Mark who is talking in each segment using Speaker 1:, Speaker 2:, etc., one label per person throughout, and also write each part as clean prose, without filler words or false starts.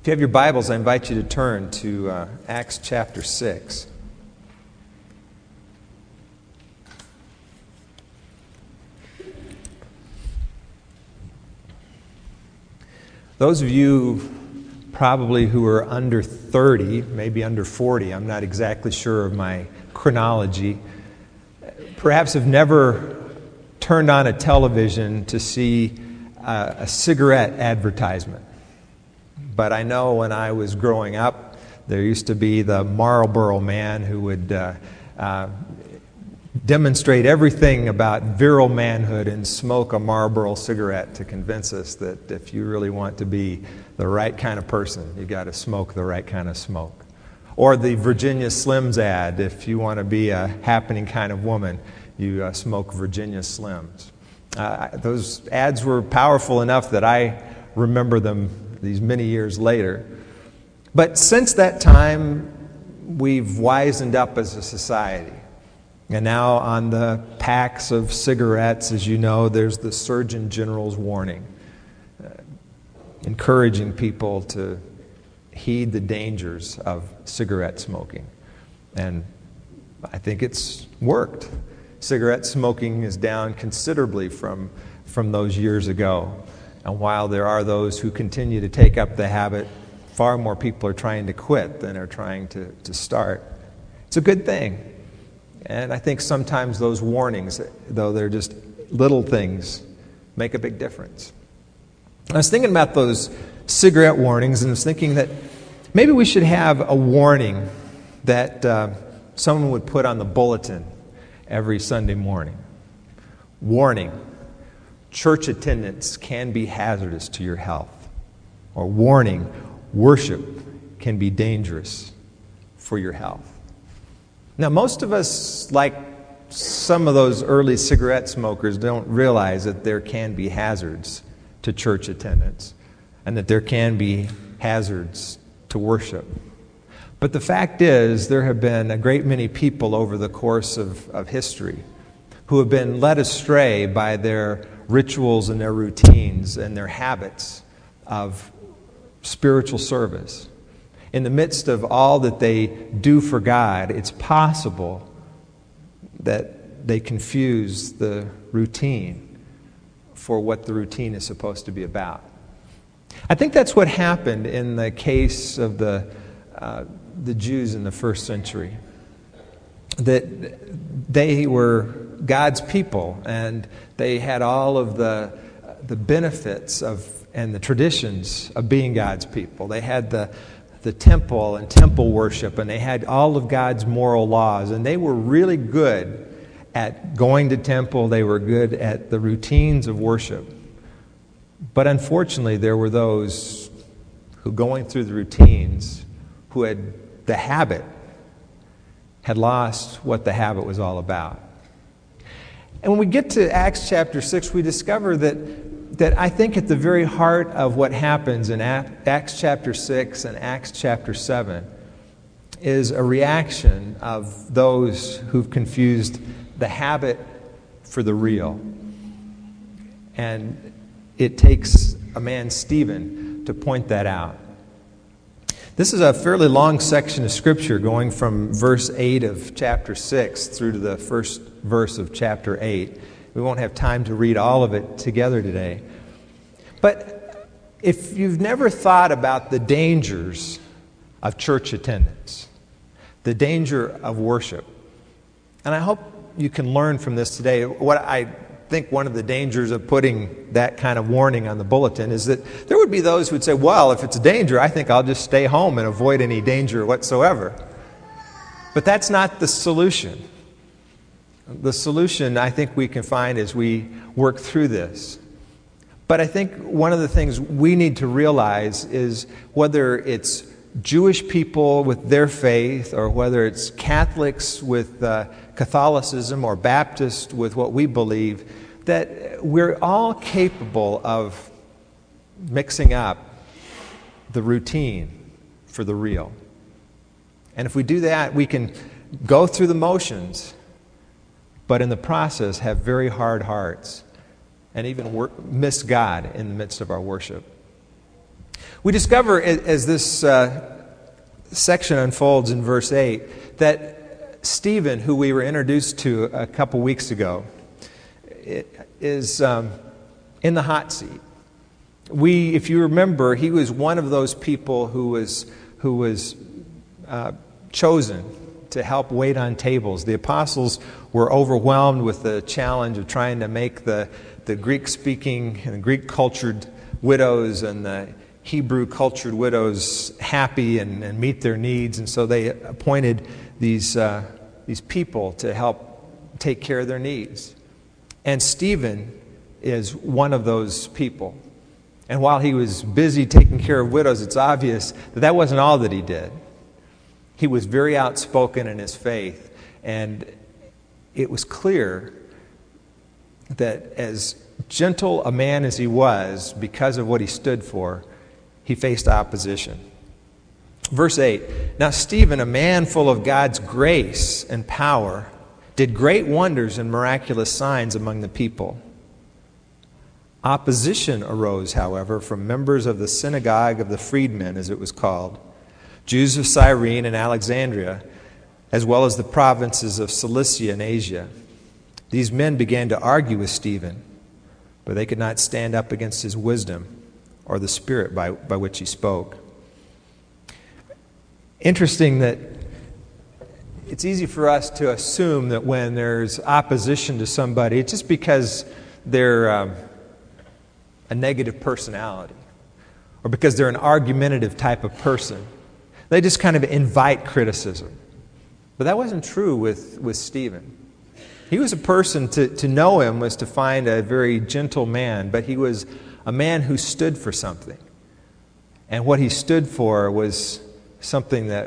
Speaker 1: If you have your Bibles, I invite you to turn to Acts chapter 6. Those of you probably who are under 30, maybe under 40, I'm not exactly sure of my chronology, perhaps have never turned on a television to see a cigarette advertisement. But I know when I was growing up, there used to be the Marlboro man who would demonstrate everything about virile manhood and smoke a Marlboro cigarette to convince us that if you really want to be the right kind of person, you got to smoke the right kind of smoke. Or the Virginia Slims ad, if you want to be a happening kind of woman, you smoke Virginia Slims. Those ads were powerful enough that I remember them these many years later. But since that time, we've wisened up as a society. And now on the packs of cigarettes, as you know, there's the Surgeon General's warning, encouraging people to heed the dangers of cigarette smoking. And I think it's worked. Cigarette smoking is down considerably from those years ago. And while there are those who continue to take up the habit, far more people are trying to quit than are trying to start. It's a good thing. And I think sometimes those warnings, though they're just little things, make a big difference. I was thinking about those cigarette warnings, and I was thinking that maybe we should have a warning that someone would put on the bulletin every Sunday morning. Warning: church attendance can be hazardous to your health. Or warning: worship can be dangerous for your health. Now, most of us, like some of those early cigarette smokers, don't realize that there can be hazards to church attendance and that there can be hazards to worship. But the fact is, there have been a great many people over the course of history who have been led astray by their rituals and their routines and their habits of spiritual service. In the midst of all that they do for God, it's possible that they confuse the routine for what the routine is supposed to be about. I think that's what happened in the case of the Jews in the first century. That they were God's people, and they had all of the benefits of and the traditions of being God's people. They had the temple and temple worship, and they had all of God's moral laws, and they were really good at going to temple. They were good at the routines of worship. But unfortunately, there were those who, going through the routines, who had the habit, had lost what the habit was all about. And when we get to Acts chapter 6, we discover that I think at the very heart of what happens in Acts chapter 6 and Acts chapter 7 is a reaction of those who've confused the habit for the real. And it takes a man, Stephen, to point that out. This is a fairly long section of Scripture going from verse 8 of chapter 6 through to the first verse of chapter 8. We won't have time to read all of it together today. But if you've never thought about the dangers of church attendance, the danger of worship, and I hope you can learn from this today. What I think one of the dangers of putting that kind of warning on the bulletin is that there would be those who would say, well, if it's a danger, I think I'll just stay home and avoid any danger whatsoever. But that's not the solution. The solution, I think, we can find as we work through this. But I think one of the things we need to realize is whether it's Jewish people with their faith, or whether it's Catholics with Catholicism, or Baptists with what we believe, that we're all capable of mixing up the routine for the real. And if we do that, we can go through the motions, but in the process have very hard hearts and even miss God in the midst of our worship. We discover as this section unfolds in verse 8 that Stephen, who we were introduced to a couple weeks ago, is in the hot seat. If you remember, he was one of those people who was chosen to help wait on tables. The apostles were overwhelmed with the challenge of trying to make the Greek-speaking and Greek-cultured widows and the Hebrew-cultured widows happy and meet their needs, and so they appointed these people to help take care of their needs. And Stephen is one of those people. And while he was busy taking care of widows, it's obvious that wasn't all that he did. He was very outspoken in his faith, and it was clear that as gentle a man as he was, because of what he stood for, he faced opposition. Verse 8, "Now Stephen, a man full of God's grace and power, did great wonders and miraculous signs among the people. Opposition arose, however, from members of the synagogue of the freedmen, as it was called, Jews of Cyrene and Alexandria, as well as the provinces of Cilicia and Asia. These men began to argue with Stephen, but they could not stand up against his wisdom or the spirit by which he spoke." Interesting that it's easy for us to assume that when there's opposition to somebody, it's just because they're a negative personality or because they're an argumentative type of person. They just kind of invite criticism. But that wasn't true with Stephen. He was a person, to know him was to find a very gentle man, but he was a man who stood for something. And what he stood for was something that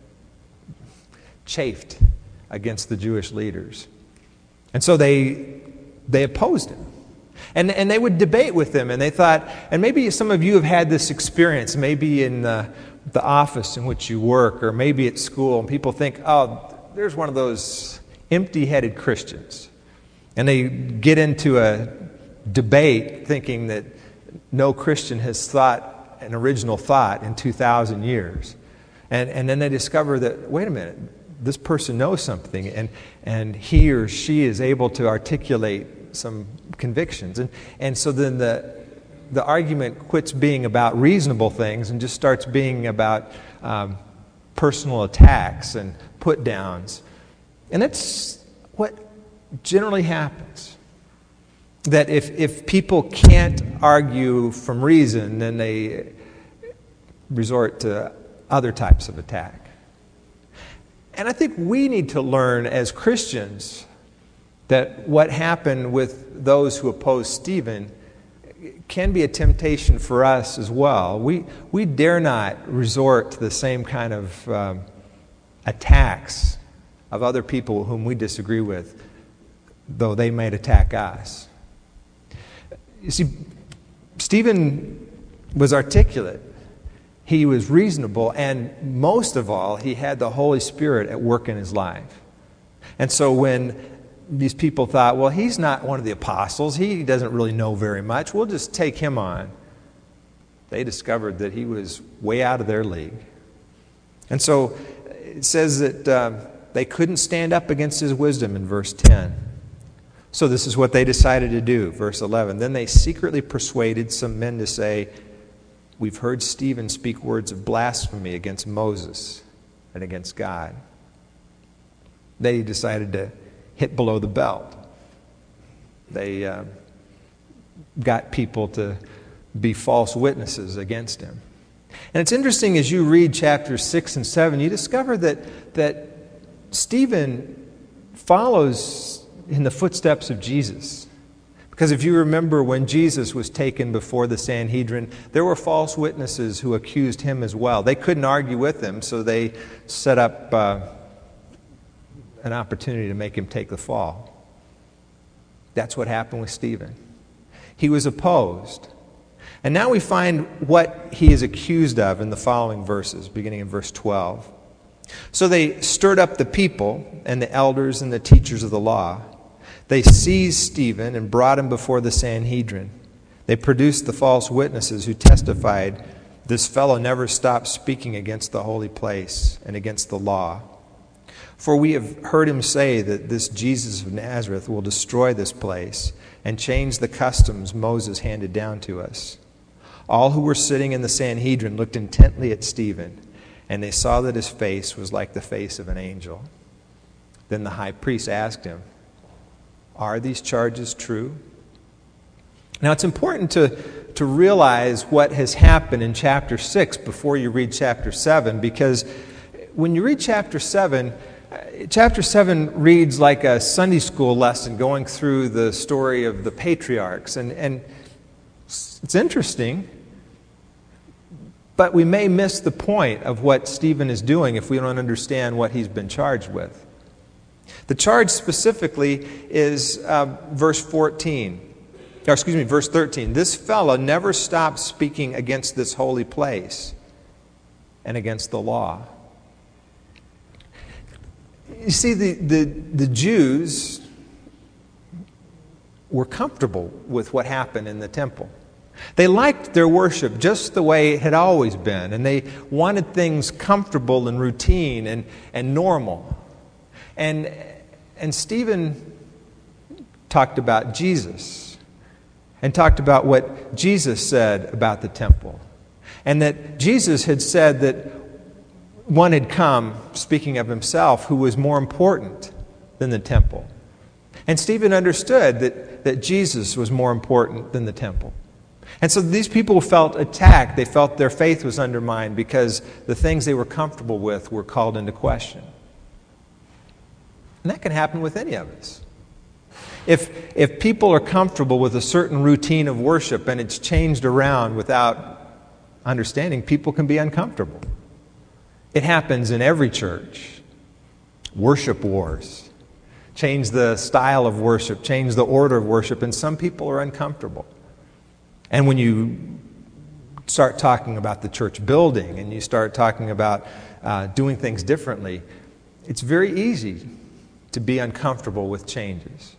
Speaker 1: chafed against the Jewish leaders. And so they opposed him. And they would debate with him, and they thought, and maybe some of you have had this experience, maybe in the office in which you work, or maybe at school, and people think, oh, there's one of those empty-headed Christians. And they get into a debate thinking that no Christian has thought an original thought in 2,000 years. And then they discover that, wait a minute, this person knows something, and he or she is able to articulate some convictions. And so then the argument quits being about reasonable things and just starts being about personal attacks and put-downs. And that's what generally happens. That if people can't argue from reason, then they resort to other types of attack. And I think we need to learn as Christians that what happened with those who opposed Stephen can be a temptation for us as well. We dare not resort to the same kind of attacks of other people whom we disagree with, though they might attack us. You see, Stephen was articulate. He was reasonable, and most of all, he had the Holy Spirit at work in his life. And so when these people thought, well, he's not one of the apostles, he doesn't really know very much, we'll just take him on, they discovered that he was way out of their league. And so it says that they couldn't stand up against his wisdom in verse 10. So this is what they decided to do, verse 11. Then they secretly persuaded some men to say, "We've heard Stephen speak words of blasphemy against Moses and against God." They decided to hit below the belt. They got people to be false witnesses against him. And it's interesting as you read chapters 6 and 7, you discover that Stephen follows in the footsteps of Jesus. Because if you remember when Jesus was taken before the Sanhedrin, there were false witnesses who accused him as well. They couldn't argue with him, so they set up an opportunity to make him take the fall. That's what happened with Stephen. He was opposed. And now we find what he is accused of in the following verses, beginning in verse 12. So they stirred up the people and the elders and the teachers of the law. They seized Stephen and brought him before the Sanhedrin. They produced the false witnesses who testified This fellow never stopped speaking against the holy place and against the law. For we have heard him say that this Jesus of Nazareth will destroy this place and change the customs Moses handed down to us." All who were sitting in the Sanhedrin looked intently at Stephen, and they saw that his face was like the face of an angel. Then the high priest asked him, "Are these charges true?" Now it's important to realize what has happened in chapter 6 before you read chapter 7, because when you read chapter 7 reads like a Sunday school lesson going through the story of the patriarchs. And it's interesting, but we may miss the point of what Stephen is doing if we don't understand what he's been charged with. The charge specifically is verse 13. "This fellow never stopped speaking against this holy place and against the law." You see, the Jews were comfortable with what happened in the temple. They liked their worship just the way it had always been, and they wanted things comfortable and routine and normal. And Stephen talked about Jesus and talked about what Jesus said about the temple, and that Jesus had said that one had come, speaking of himself, who was more important than the temple. And Stephen understood that Jesus was more important than the temple. And so these people felt attacked. They felt their faith was undermined because the things they were comfortable with were called into question. And that can happen with any of us. If people are comfortable with a certain routine of worship and it's changed around without understanding, people can be uncomfortable. It happens in every church. Worship wars. Change the style of worship, change the order of worship, and some people are uncomfortable. And when you start talking about the church building and you start talking about doing things differently, it's very easy to be uncomfortable with changes.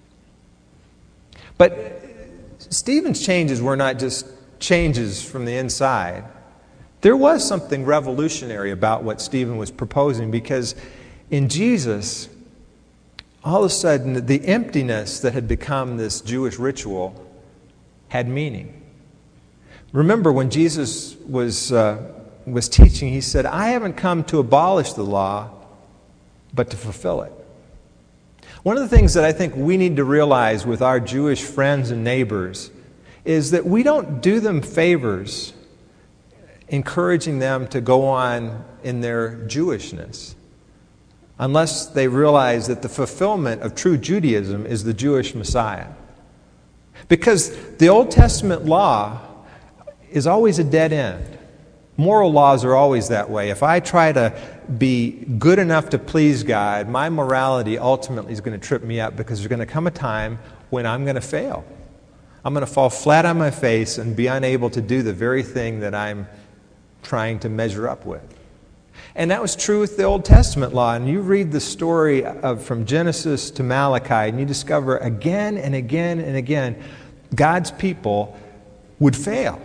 Speaker 1: But Stephen's changes were not just changes from the inside. There was something revolutionary about what Stephen was proposing, because in Jesus, all of a sudden, the emptiness that had become this Jewish ritual had meaning. Remember, when Jesus was teaching, he said, "I haven't come to abolish the law, but to fulfill it." One of the things that I think we need to realize with our Jewish friends and neighbors is that we don't do them favors encouraging them to go on in their Jewishness unless they realize that the fulfillment of true Judaism is the Jewish Messiah. Because the Old Testament law is always a dead end. Moral laws are always that way. If I try to be good enough to please God, my morality ultimately is going to trip me up, because there's going to come a time when I'm going to fail. I'm going to fall flat on my face and be unable to do the very thing that I'm trying to measure up with. And that was true with the Old Testament law. And you read the story from Genesis to Malachi, and you discover again and again and again, God's people would fail.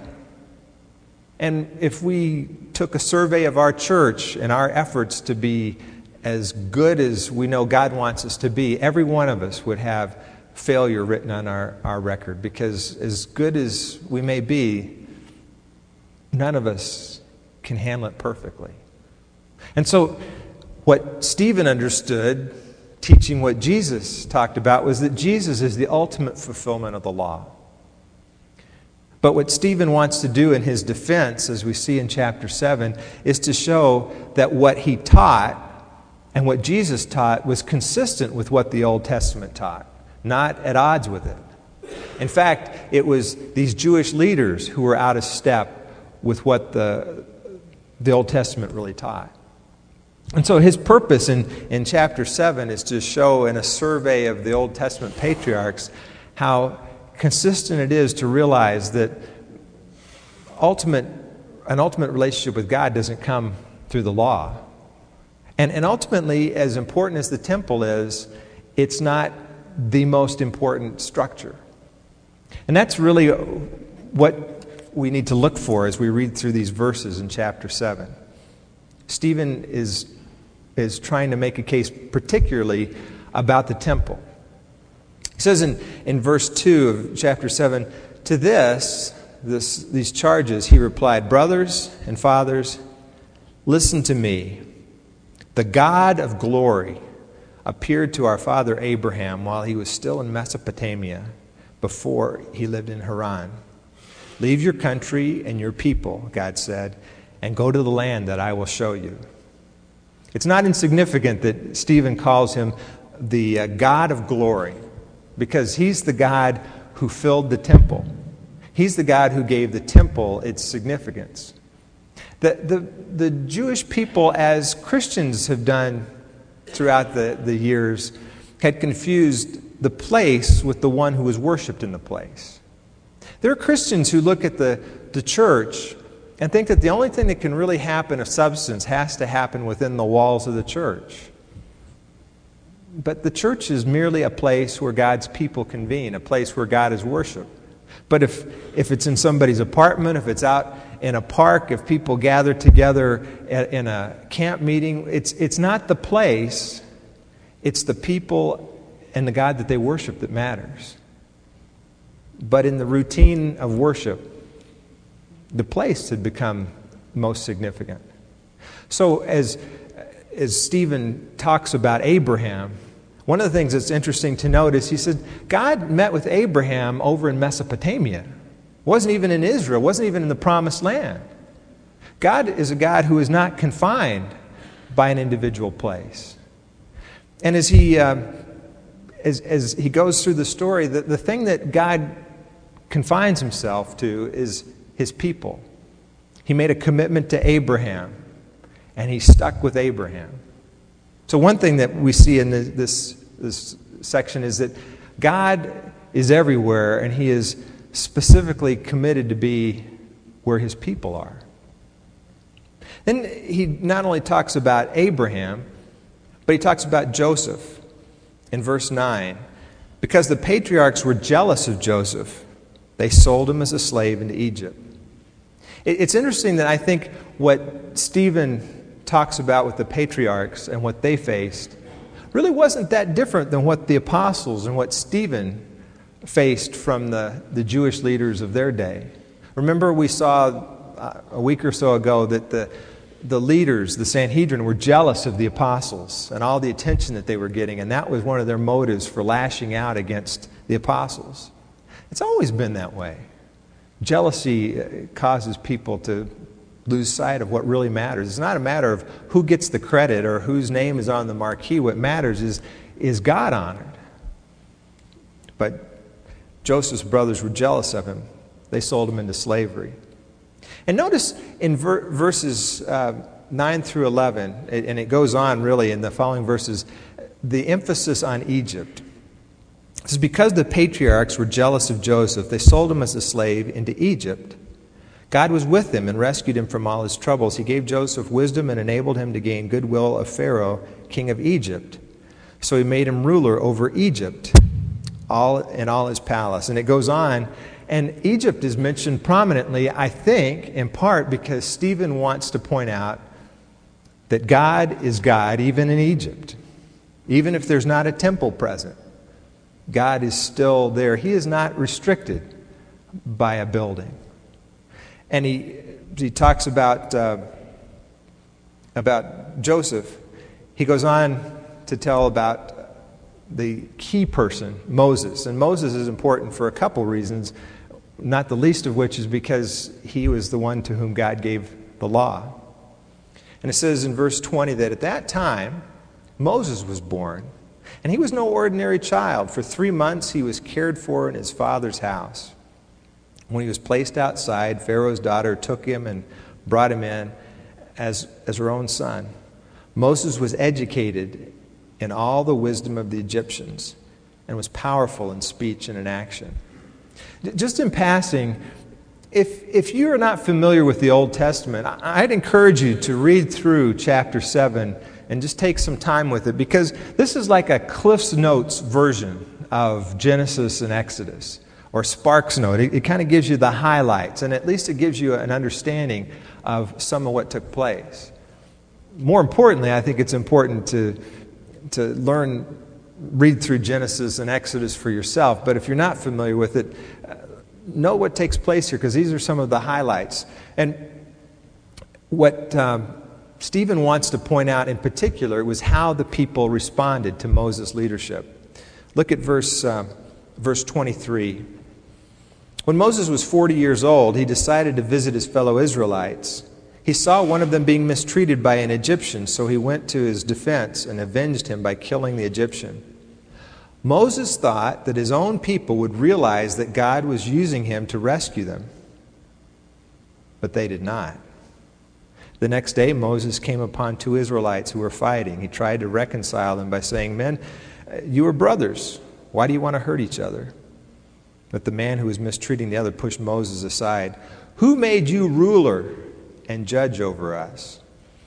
Speaker 1: And if we took a survey of our church and our efforts to be as good as we know God wants us to be, every one of us would have failure written on our record. Because as good as we may be, none of us can handle it perfectly. And so what Stephen understood, teaching what Jesus talked about, was that Jesus is the ultimate fulfillment of the law. But what Stephen wants to do in his defense, as we see in chapter 7, is to show that what he taught and what Jesus taught was consistent with what the Old Testament taught, not at odds with it. In fact, it was these Jewish leaders who were out of step with what the Old Testament really taught. And so his purpose in chapter 7 is to show in a survey of the Old Testament patriarchs how consistent it is to realize that an ultimate relationship with God doesn't come through the law. And ultimately, as important as the temple is, it's not the most important structure. And that's really what we need to look for as we read through these verses in chapter 7. Stephen is trying to make a case particularly about the temple. He says in verse 2 of chapter 7, to these charges, he replied, brothers and fathers, listen to me. The God of glory appeared to our father Abraham while he was still in Mesopotamia, before he lived in Haran. Leave your country and your people, God said, and go to the land that I will show you. It's not insignificant that Stephen calls him the God of glory, because he's the God who filled the temple. He's the God who gave the temple its significance. The Jewish people, as Christians have done throughout the years, had confused the place with the one who was worshipped in the place. There are Christians who look at the church and think that the only thing that can really happen of substance has to happen within the walls of the church. But the church is merely a place where God's people convene, a place where God is worshipped. But if it's in somebody's apartment, if it's out in a park, if people gather together in a camp meeting, it's not the place, it's the people and the God that they worship that matters. But in the routine of worship, the place had become most significant. So as Stephen talks about Abraham, one of the things that's interesting to note is he said, God met with Abraham over in Mesopotamia. Wasn't even in Israel, wasn't even in the promised land. God is a God who is not confined by an individual place. And as he goes through the story, the thing that God confines himself to is his people. He made a commitment to Abraham, and he stuck with Abraham. So one thing that we see in this section is that God is everywhere, and he is specifically committed to be where his people are. Then he not only talks about Abraham, but he talks about Joseph in verse 9. Because the patriarchs were jealous of Joseph, they sold him as a slave into Egypt. It's interesting that I think what Stephen talks about with the patriarchs and what they faced really wasn't that different than what the apostles and what Stephen faced from the Jewish leaders of their day. Remember, we saw a week or so ago that the leaders, the Sanhedrin, were jealous of the apostles and all the attention that they were getting, and that was one of their motives for lashing out against the apostles. It's always been that way. Jealousy causes people to lose sight of what really matters. It's not a matter of who gets the credit or whose name is on the marquee. What matters is God honored. But Joseph's brothers were jealous of him. They sold him into slavery. And notice in verses 9 through 11, and it goes on really in the following verses, the emphasis on Egypt. This is because the patriarchs were jealous of Joseph. They sold him as a slave into Egypt. God was with him and rescued him from all his troubles. He gave Joseph wisdom and enabled him to gain goodwill of Pharaoh, king of Egypt. So he made him ruler over Egypt, in all his palace. And it goes on, and Egypt is mentioned prominently, I think, in part because Stephen wants to point out that God is God even in Egypt. Even if there's not a temple present, God is still there. He is not restricted by a building. And he talks about Joseph. He goes on to tell about the key person, Moses. And Moses is important for a couple reasons, not the least of which is because he was the one to whom God gave the law. And it says in verse 20 that at that time, Moses was born. And he was no ordinary child. For 3 months he was cared for in his father's house. When he was placed outside, Pharaoh's daughter took him and brought him in as her own son. Moses was educated in all the wisdom of the Egyptians and was powerful in speech and in action. Just in passing, if you are not familiar with the Old Testament, I'd encourage you to read through chapter 7 and just take some time with it, because this is like a Cliff's Notes version of Genesis and Exodus. or Sparks Note. It kind of gives you the highlights, and at least it gives you an understanding of some of what took place. More importantly, I think it's important to read through Genesis and Exodus for yourself, but if you're not familiar with it, know what takes place here, because these are some of the highlights. And what Stephen wants to point out in particular was how the people responded to Moses' leadership. Look at verse 23. When Moses was 40 years old, he decided to visit his fellow Israelites. He saw one of them being mistreated by an Egyptian, so he went to his defense and avenged him by killing the Egyptian. Moses thought that his own people would realize that God was using him to rescue them, but they did not. The next day, Moses came upon two Israelites who were fighting. He tried to reconcile them by saying, "Men, you are brothers. Why do you want to hurt each other?" But the man who was mistreating the other pushed Moses aside. "Who made you ruler and judge over us?"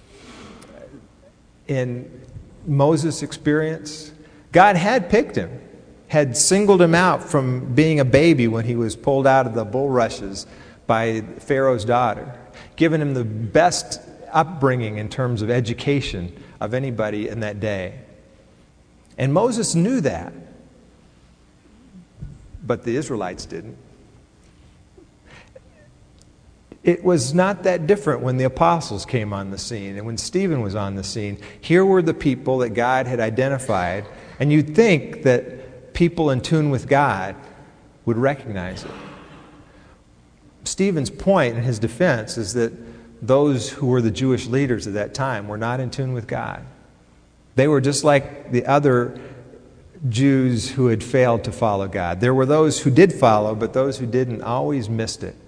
Speaker 1: In Moses' experience, God had picked him, had singled him out from being a baby when he was pulled out of the bulrushes by Pharaoh's daughter, given him the best upbringing in terms of education of anybody in that day. And Moses knew that, but the Israelites didn't. It was not that different when the apostles came on the scene and when Stephen was on the scene. Here were the people that God had identified, and you'd think that people in tune with God would recognize it. Stephen's point in his defense is that those who were the Jewish leaders at that time were not in tune with God. They were just like the other Jews who had failed to follow God. There were those who did follow, but those who didn't always missed it.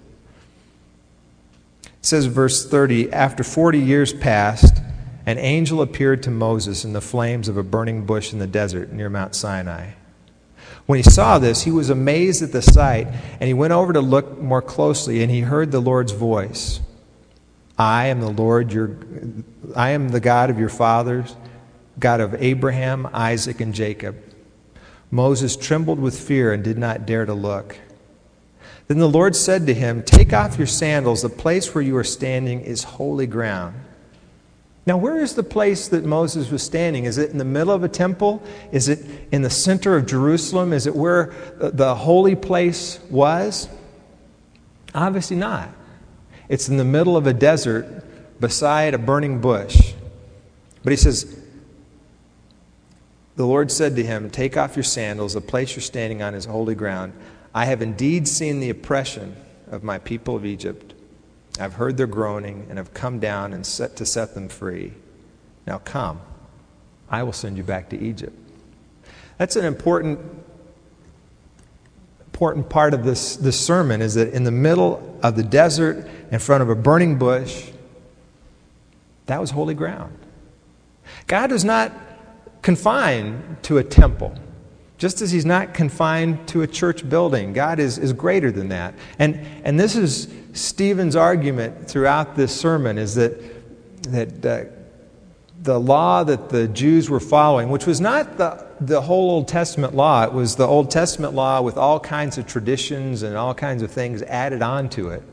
Speaker 1: It says, verse 30, after 40 years passed, an angel appeared to Moses in the flames of a burning bush in the desert near Mount Sinai. When he saw this, he was amazed at the sight, and he went over to look more closely, and he heard the Lord's voice. I am the God of your fathers, God of Abraham, Isaac, and Jacob. Moses trembled with fear and did not dare to look. Then the Lord said to him, take off your sandals. The place where you are standing is holy ground. Now, where is the place that Moses was standing? Is it in the middle of a temple? Is it in the center of Jerusalem? Is it where the holy place was? Obviously not. It's in the middle of a desert beside a burning bush. But he says, the Lord said to him, take off your sandals. The place you're standing on is holy ground. I have indeed seen the oppression of my people of Egypt. I've heard their groaning and have come down and set them free. Now come, I will send you back to Egypt. That's an important part of this sermon, is that in the middle of the desert, in front of a burning bush, that was holy ground. God is not confined to a temple. Just as he's not confined to a church building, God is greater than that. And this is Stephen's argument throughout this sermon, is that the law that the Jews were following, which was not the whole Old Testament law, it was the Old Testament law with all kinds of traditions and all kinds of things added on to it,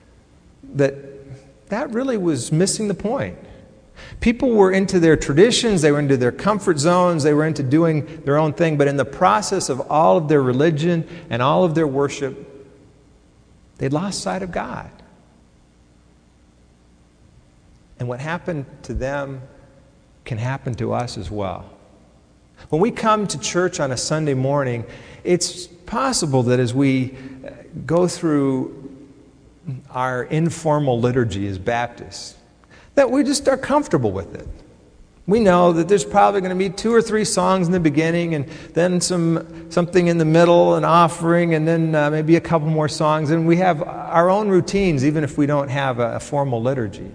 Speaker 1: that really was missing the point. People were into their traditions, they were into their comfort zones, they were into doing their own thing, but in the process of all of their religion and all of their worship, they lost sight of God. And what happened to them can happen to us as well. When we come to church on a Sunday morning, it's possible that as we go through our informal liturgy as Baptists, that we just are comfortable with it. We know that there's probably going to be 2 or 3 songs in the beginning, and then something in the middle, an offering, and then maybe a couple more songs. And we have our own routines, even if we don't have a formal liturgy.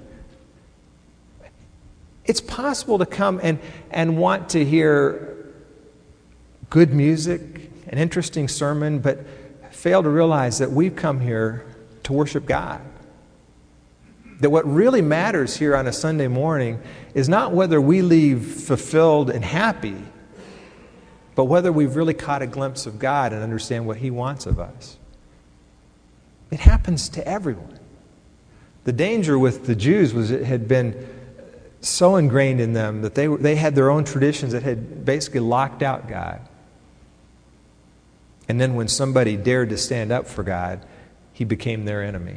Speaker 1: It's possible to come and want to hear good music, an interesting sermon, but fail to realize that we've come here to worship God. That what really matters here on a Sunday morning is not whether we leave fulfilled and happy, but whether we've really caught a glimpse of God and understand what He wants of us. It happens to everyone. The danger with the Jews was it had been so ingrained in them that they had their own traditions that had basically locked out God. And then when somebody dared to stand up for God, He became their enemy.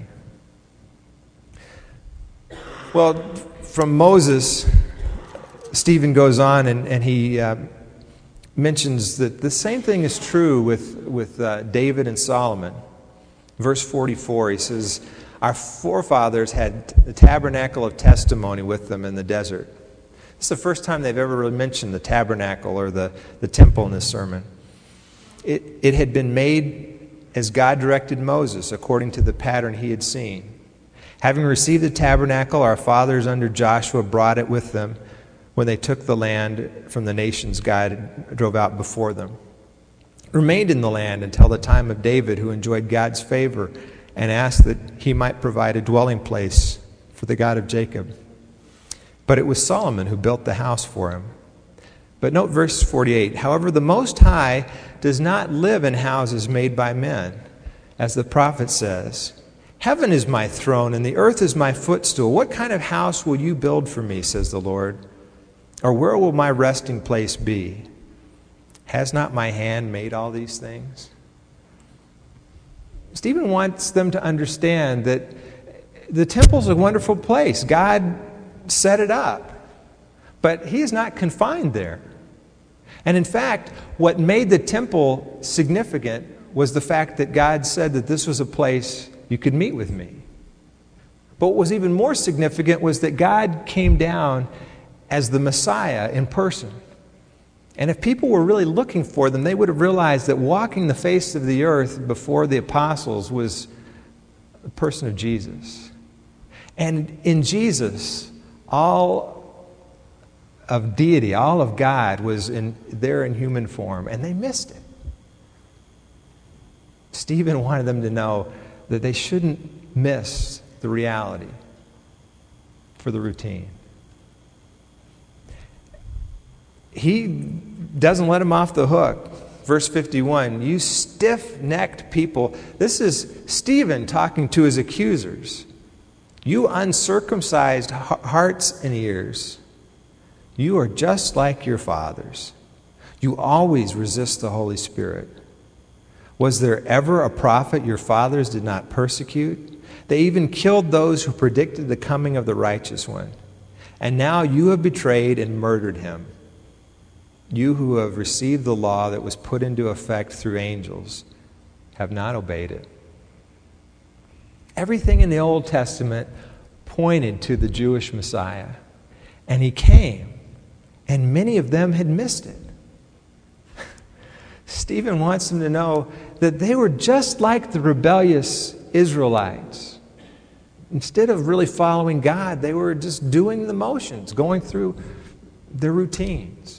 Speaker 1: Well, from Moses, Stephen goes on and he mentions that the same thing is true with David and Solomon. Verse 44, he says, our forefathers had the tabernacle of testimony with them in the desert. It's the first time they've ever really mentioned the tabernacle or the temple in this sermon. It had been made as God directed Moses, according to the pattern he had seen. Having received the tabernacle, our fathers under Joshua brought it with them when they took the land from the nations God drove out before them. Remained in the land until the time of David, who enjoyed God's favor and asked that he might provide a dwelling place for the God of Jacob. But it was Solomon who built the house for him. But note verse 48. However, the Most High does not live in houses made by men. As the prophet says, heaven is my throne and the earth is my footstool. What kind of house will you build for me, says the Lord? Or where will my resting place be? Has not my hand made all these things? Stephen wants them to understand that the temple's a wonderful place. God set it up. But He is not confined there. And in fact, what made the temple significant was the fact that God said that this was a place you could meet with me. But what was even more significant was that God came down as the Messiah in person. And if people were really looking for them, they would have realized that walking the face of the earth before the apostles was the person of Jesus. And in Jesus, all of deity, all of God was there in human form, and they missed it. Stephen wanted them to know that they shouldn't miss the reality for the routine. He doesn't let him off the hook. Verse 51, you stiff-necked people. This is Stephen talking to his accusers. You uncircumcised hearts and ears. You are just like your fathers. You always resist the Holy Spirit. Was there ever a prophet your fathers did not persecute? They even killed those who predicted the coming of the righteous one. And now you have betrayed and murdered him. You who have received the law that was put into effect through angels have not obeyed it. Everything in the Old Testament pointed to the Jewish Messiah. And He came, and many of them had missed it. Stephen wants them to know that they were just like the rebellious Israelites. Instead of really following God, they were just doing the motions, going through their routines.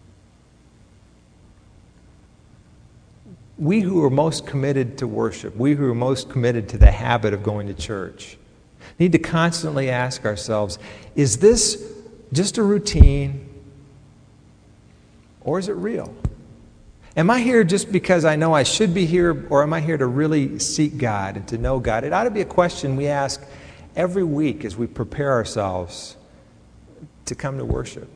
Speaker 1: We who are most committed to worship, we who are most committed to the habit of going to church, need to constantly ask ourselves, is this just a routine or is it real? Am I here just because I know I should be here, or am I here to really seek God and to know God? It ought to be a question we ask every week as we prepare ourselves to come to worship.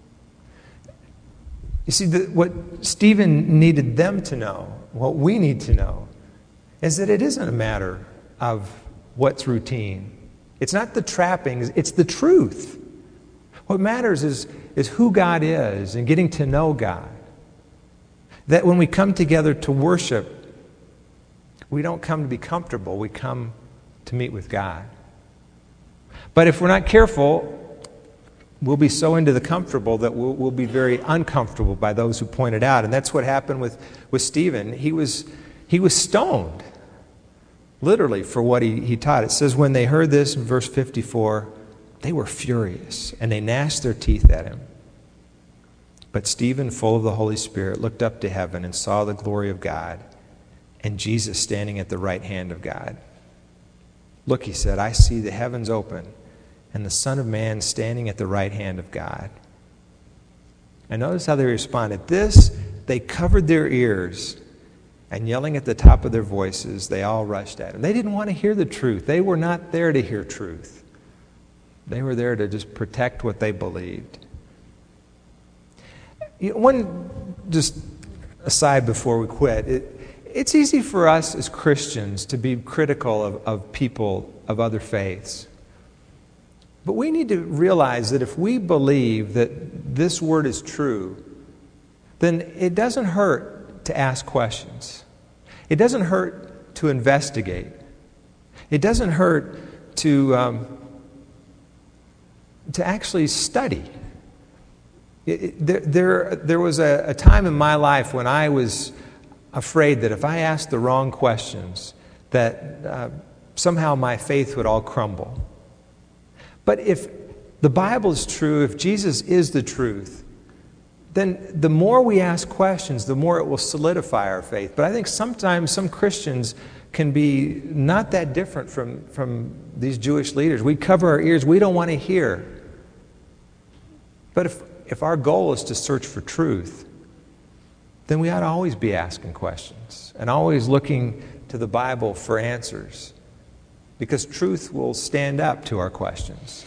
Speaker 1: You see, what Stephen needed them to know, what we need to know, is that it isn't a matter of what's routine. It's not the trappings, it's the truth. What matters is who God is and getting to know God. That when we come together to worship, we don't come to be comfortable, we come to meet with God. But if we're not careful, we'll be so into the comfortable that we'll be very uncomfortable by those who point it out. And that's what happened with Stephen. He was stoned, literally, for what he taught. It says, when they heard this, in verse 54, they were furious, and they gnashed their teeth at him. But Stephen, full of the Holy Spirit, looked up to heaven and saw the glory of God and Jesus standing at the right hand of God. Look, he said, I see the heavens open and the Son of Man standing at the right hand of God. And notice how they responded. This they covered their ears, and yelling at the top of their voices, they all rushed at him. They didn't want to hear the truth. They were not there to hear truth. They were there to just protect what they believed. One just aside before we quit, it's easy for us as Christians to be critical of people of other faiths. But we need to realize that if we believe that this word is true, then it doesn't hurt to ask questions. It doesn't hurt to investigate. It doesn't hurt to actually study. There was a time in my life when I was afraid that if I asked the wrong questions, that somehow my faith would all crumble. But if the Bible is true, if Jesus is the truth, then the more we ask questions, the more it will solidify our faith. But I think sometimes some Christians can be not that different from these Jewish leaders. We cover our ears. We don't want to hear. But if our goal is to search for truth, then we ought to always be asking questions and always looking to the Bible for answers, because truth will stand up to our questions.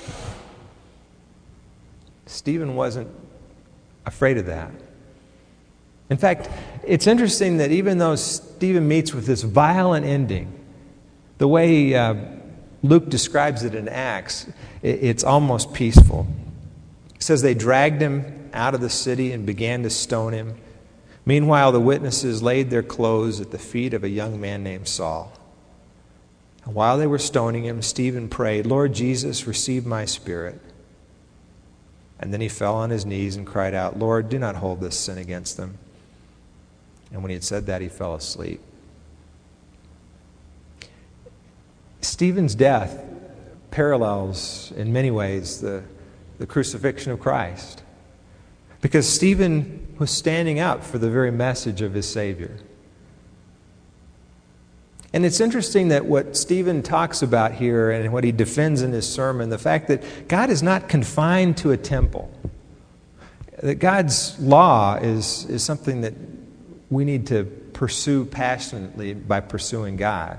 Speaker 1: Stephen wasn't afraid of that. In fact, it's interesting that even though Stephen meets with this violent ending, the way Luke describes it in Acts, it's almost peaceful. It says they dragged him out of the city and began to stone him. Meanwhile, the witnesses laid their clothes at the feet of a young man named Saul. And while they were stoning him, Stephen prayed, "Lord Jesus, receive my spirit." And then he fell on his knees and cried out, "Lord, do not hold this sin against them." And when he had said that, he fell asleep. Stephen's death parallels, in many ways, the crucifixion of Christ, because Stephen was standing up for the very message of his Savior. And it's interesting that what Stephen talks about here and what he defends in his sermon, the fact that God is not confined to a temple, that God's law is something that we need to pursue passionately by pursuing God.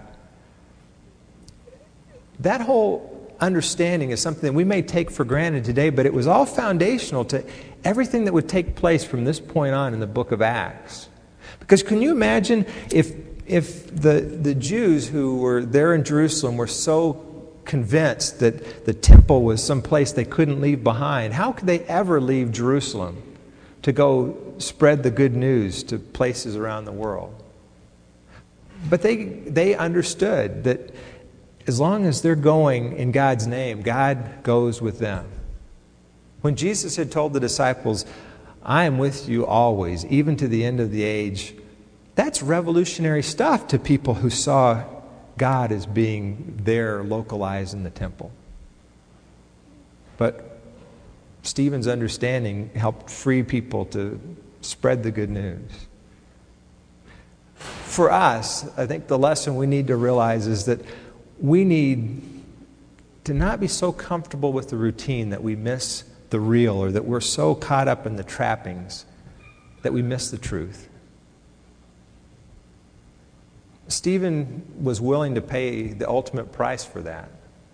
Speaker 1: That whole understanding is something that we may take for granted today, but it was all foundational to everything that would take place from this point on in the book of Acts. Because can you imagine if the Jews who were there in Jerusalem were so convinced that the temple was some place they couldn't leave behind, how could they ever leave Jerusalem to go spread the good news to places around the world? But they understood that as long as they're going in God's name, God goes with them. When Jesus had told the disciples, "I am with you always, even to the end of the age," that's revolutionary stuff to people who saw God as being there localized in the temple. But Stephen's understanding helped free people to spread the good news. For us, I think the lesson we need to realize is that we need to not be so comfortable with the routine that we miss the real, or that we're so caught up in the trappings that we miss the truth. Stephen was willing to pay the ultimate price for that.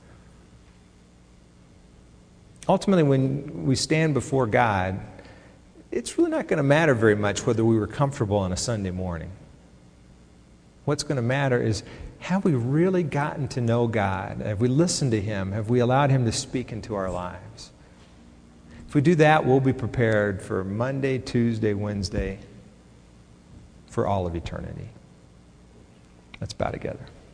Speaker 1: Ultimately, when we stand before God, it's really not going to matter very much whether we were comfortable on a Sunday morning. What's going to matter is, have we really gotten to know God? Have we listened to Him? Have we allowed Him to speak into our lives? If we do that, we'll be prepared for Monday, Tuesday, Wednesday, for all of eternity. Let's bow together.